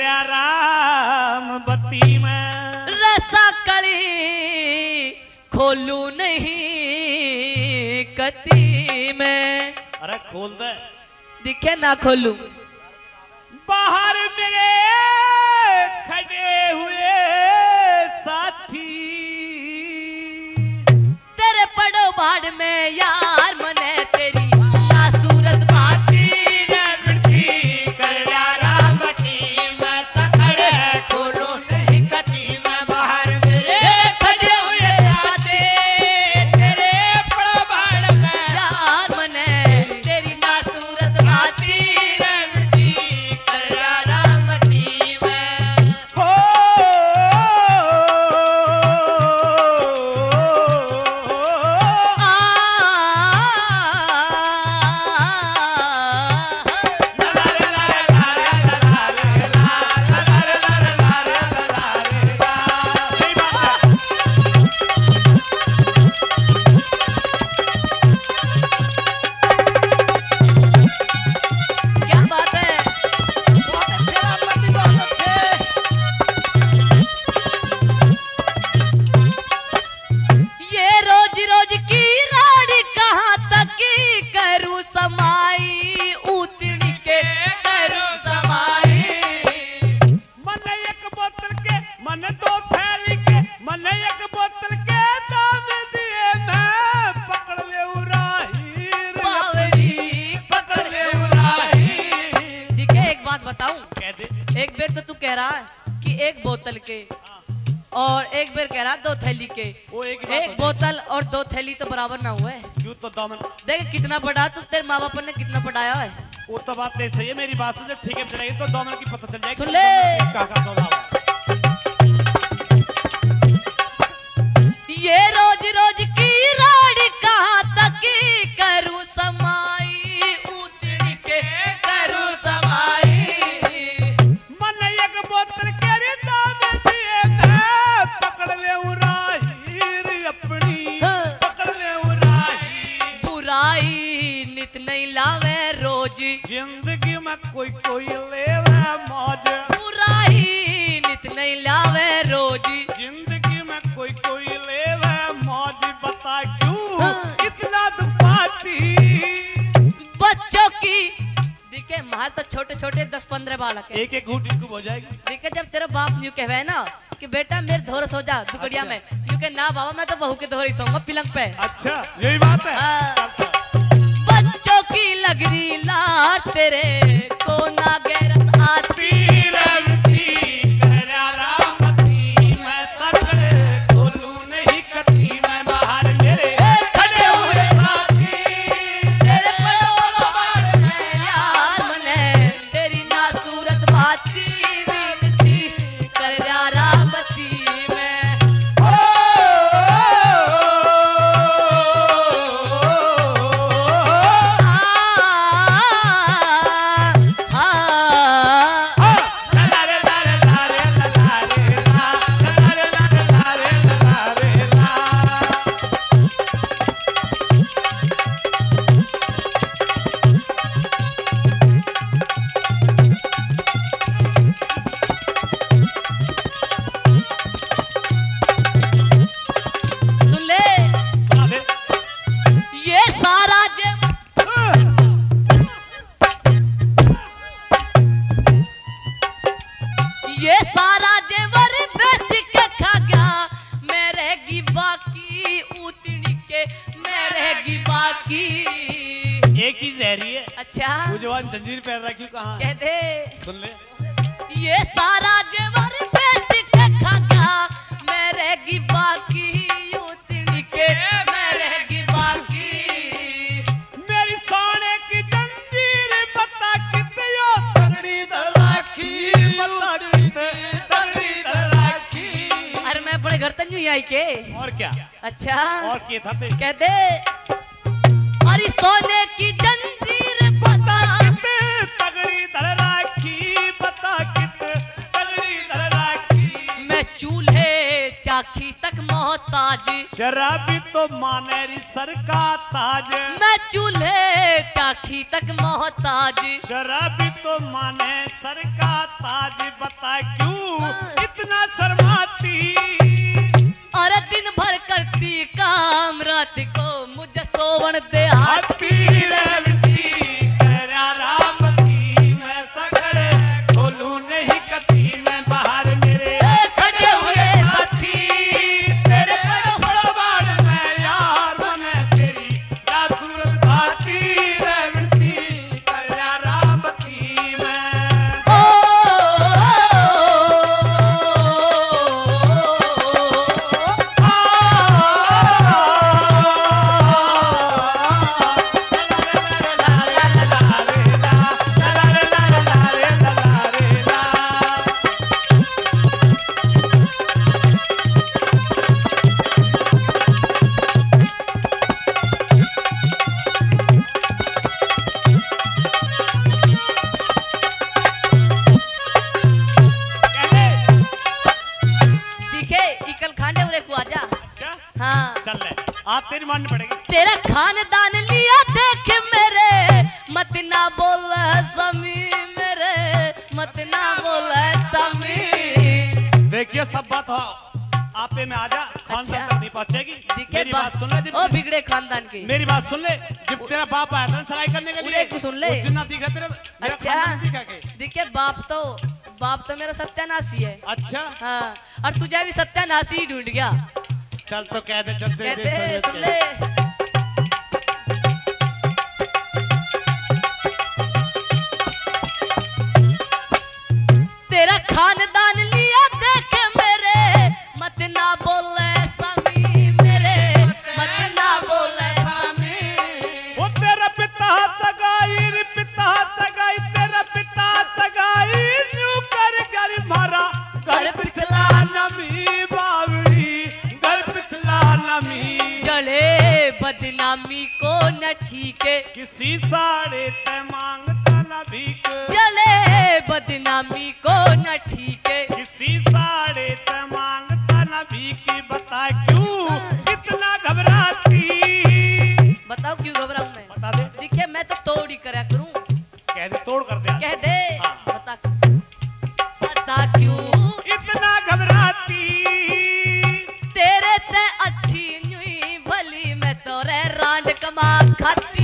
करया राम बत्ती में रसा कली खोलू नहीं कती में। अरे खोल दे दिखे ना खोलू। बाहर मेरे खड़े हुए साथी तेरे पड़ो बाढ़ में यार मने तेरी नासूरत बाती करया राम बत्ती में सकड़े खोलो नहीं कती में। बाहर मेरे खड़े हुए साथी तेरे पड़ो बाढ़ में यार मने तेरी नासूरत बाती करया राम बत्ती में। हो क्या बात है, बहुत अच्छे राम बत्ती, बहुत अच्छे। ये रोज रोज की राड़ी कहाँ तक करूँ समाई उतनी के करूँ समाई। मन एक बोतल के मन दो थैली के मन एक बोतल के दाम दिए मैं पकड़ ले उराही बावड़ी पकड़ ले उड़ाई। दिखे एक बात बताऊं, कह दे। एक बेर तो तू कह रहा है कि एक बोतल के और एक बेर कह रहा है 2 थैली के। वो एक एक बोतल और 2 थैली तो बराबर ना हुए। क्यों तो दामन देख कितना पढ़ा तू, तेरे माँ बाप ने कितना पढ़ाया है। वो तो बात नहीं सही है। मेरी बात सुन, जब ठीक है चलेगी तो दामन की पता चल जाएगी। सुन ले। काका तो बाबा ये रोज रोज की राड़ी कहाँ तक करूँ समाई उतनी के करूँ समाई। मन एक बोतल के रे दाम दिए मैं पकड़ ले उराही अपनी पकड़ ले उराही। बुराई नित नहीं लावे रोज, जिंदगी में कोई कोई लेवे मौज। बुराई नित नहीं लावे रोज। जिंदगी में कोई कोई लेवे मौज। बता क्यों इतना दुख पाती। बच्चों की दिखे मार तो छोटे छोटे 10-15 बालक है। एक एक घूट इनको हो जाएगी। देखे जब तेरा बाप यूं कहवे ना कि बेटा मेरे धोर सो जा दुकड़िया में, यूं के ना बाबा मैं तो बहू के धोर ही सोऊंगा पिलंग पे। अच्छा यही बात है। हाँ। बच्चों की लगरी ला तेरे को ना गैरत आती। करया राम बत्ती में सकड़े खोलू नहीं कती में। बाहर मेरे खड़े हुए साथी तेरे पड़ोस बाड़ में यार मने तेरी नासूरत बाती विनती करया राम बत्ती में। सुन ले, ये सारा ये सारा जेवर बेच के खा गया मेरे की बाकी उतनी के मेरे की बाकी। एक चीज रह रही है। अच्छा वो जवान जंजीर पहन रखी कहाँ है? कहते सुन ले। ये सारा जेवर बेच के खा गया मेरे की बाकी उतनी के मेरे की बाकी। मेरी सोने की जंजीर बता कितनी तगड़ी राखी बता कितनी तगड़ी राखी। अरे मैं बड़े घर तक नहीं आई के। और क्या? अच्छा और क्या था तेरे? कहते अरे सोने की जंजीर बता कितनी तगड़ी राखी बता कितनी तगड़ी राखी। मैं चूल्हे चाखी तक मौत मोहताज। शराबी तो माने री सर का ताज। मैं चूल्हे चाखी तक मोहताज। शराबी तो माने सर का ताज। बता क्यों इतना शर्माती। अरे दिन भर करती काम, रात को मुझे सोवन दे आती। मैं सकड़े खोलू नहीं कती। मैं बाहर मेरे खड़े हुए साथी तेरे बड़ो बाड़ में यार बने तेरी क्या सूरत आती रहती। कल्या रामती मैं चल ले आप तेरी माननी पड़ेगी। तेरा खानदान लिया देख मेरे, मत ना बोल समी मेरे, मत ना बोल समी। देखिए सब बात हो आपे में आजा खानदान अच्छा। तक नहीं पहुंचेगी। मेरी बात सुन ले जब ओ बिगड़े खानदान की मेरी बात सुन ले। जब तेरा बाप आया था सगाई करने के लिए को सुन ले। उस दिन ना दिखा तेरा मेरा अच्छा खानदान दिखा के। देखिए बाप तो मेरा सत्यानाशी है। अच्छा हाँ, और तुझे भी सत्यानाशी ही ढूंढ गया। चल तो कह दे चल दे कहते सुन ले। तेरा खानदान लिया देख मेरे, मत ना बोले समी मेरे, मत ना बोले समी। वो तेरा पिता सगाई तेरा पिता सगाई न्यू कर मारा घर पिछला नमी बावड़ी घर पिछला नमी। जड़े बदनामी को न ठीके, किसी साड़े ते मांगता न भीख। जले बदनामी को न ठीके, किसी साड़े ते मांगता न भीख। बता क्यों इतना घबराती। बताओ क्यों घबराऊं मैं? बता दे। देखिए मैं तो तोड़ ही करा करूं। कह दे तोड़ कर दे। कह दे। हाँ। बता क्यों इतना घबराती। तेरे ते अच्छी न्यूई भली, मैं तोरे रांड कमा खाती।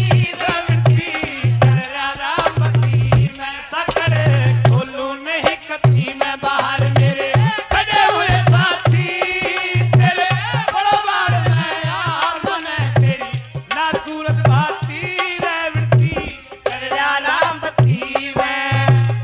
मैं सकड़े खोलू नहीं कती। मैं बाहर मेरे खड़े हुए साथी तेरे बड़ो बाड़ में यार बने तेरी ना सूरत भाती रहती। कल्या रामती मैं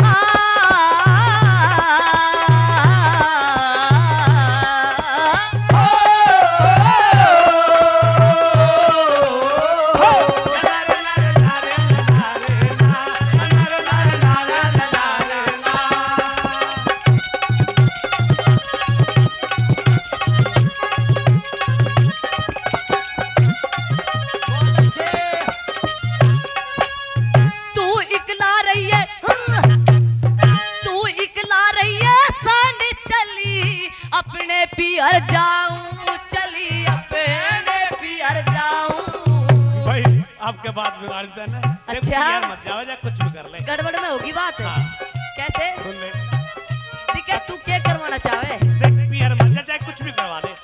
पियर जाऊं चली अपने पियर जाऊं। भाई आपके बात बिगाड़ देता ना। अच्छा मत जाओ जा कुछ भी कर ले। गड़बड़ में होगी बात। हाँ। कैसे सुन ले। ठीक है तू क्या करवाना चाहे? देख पियर मत जा चाहे कुछ भी करवा ले।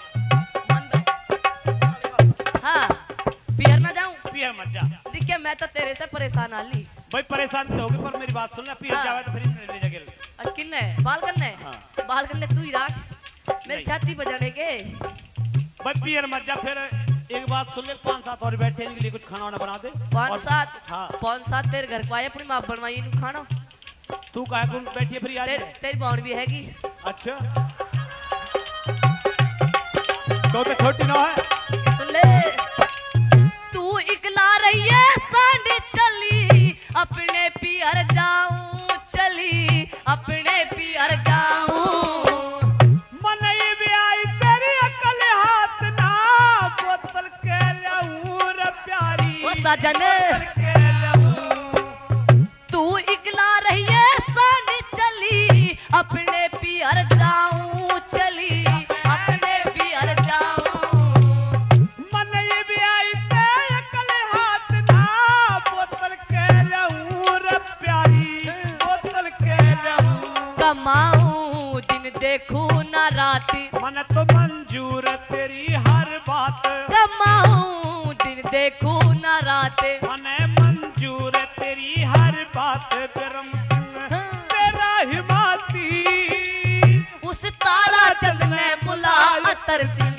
हाँ पियर ना जाऊं। पियर मत जा। देखिए मैं तो तेरे से परेशान आली। भाई परेशान तो होगी पर मेरी बात सुन ले। पियर हाँ। जावे तो फिर ले जाके किन्ने बाल करने? हाँ। बाल करने तू ही रख, मेरी छाती बजाने के। भाई पियर मत जा। फिर एक बात सुन ले 5-7 और बैठे इनके लिए कुछ खाना वाना बना दे। 5-7 हाँ 5-7 तेरे घर को आए अपनी माँ बनवाई इनको खाना। तू काहे को बैठी है फिर आज? तेरी बहन भी हैगी। अच्छा तो छोटी ना है। सुन ले तू इकला रही है सांड चली अपने पियर जाऊं चली अपने पियर जाऊं। सजन तू इकला रही है सांड चली अपने पियर जाऊं चली अपने पियर जाऊं। कमाऊं दिन देखूं ना रात, मन तो मंजूर तेरी हर बात, कमाऊं दिन देखूं ना रात, मन मंजूर तेरी हर बात, बिरम सिंह तेरा हिमाती, उस तारा चंद में बुला अतर सिंह